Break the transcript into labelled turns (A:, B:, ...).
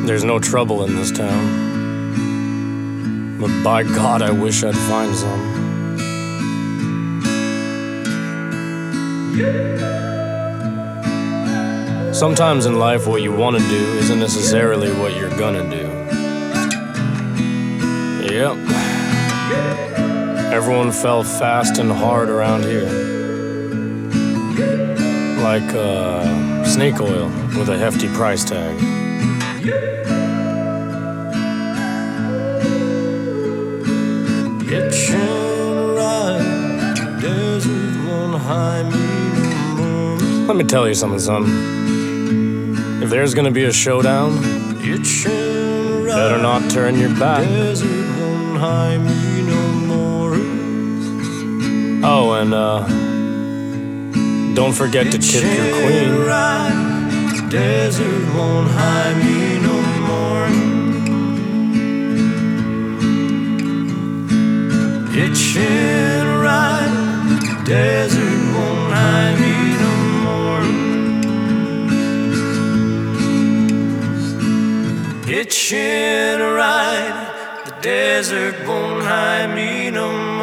A: There's no trouble in this town, but by God, I wish I'd find some. Sometimes in life, what you want to do isn't necessarily what you're gonna do. Yep. Everyone fell fast and hard around here, like snake oil with a hefty price tag. Let me tell you something, son. If there's gonna be a showdown, better not turn your back. Oh, and don't forget to tip your queen. Desert won't hide me no more. Hitching a ride, desert won't hide me no more. Hitching a ride, the desert won't hide me no more.